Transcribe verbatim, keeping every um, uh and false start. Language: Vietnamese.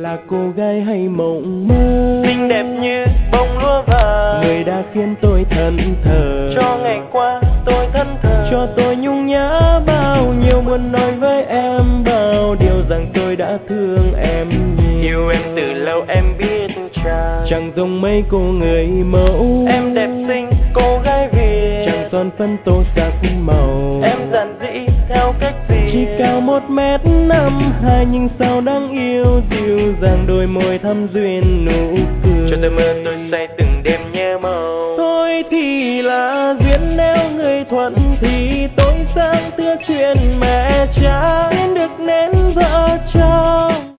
là cô gái hay mộng mơ, xinh đẹp như bông lúa vàng, người đã khiến tôi thẫn thờ. cho ngày qua tôi thẫn thờ, cho tôi nhung nhớ bao nhiêu, muốn nói với em bao điều rằng tôi đã thương em nhiều. Yêu em từ lâu em biết chàng, chẳng giống mấy cô người mẫu. em đẹp xinh cô gái Việt, chẳng son phấn tô sắc màu. em giản dị theo cách gì, chỉ cao một mét năm hai nhưng sao đáng yêu, dịu dàng đôi môi thắm duyên nụ cười. cho tôi mơ tôi say từng đêm nhớ màu. Tôi thì là duyên, nếu người thuận thì tôi sang tưa chuyện mẹ cha, nên được nên vợ chồng.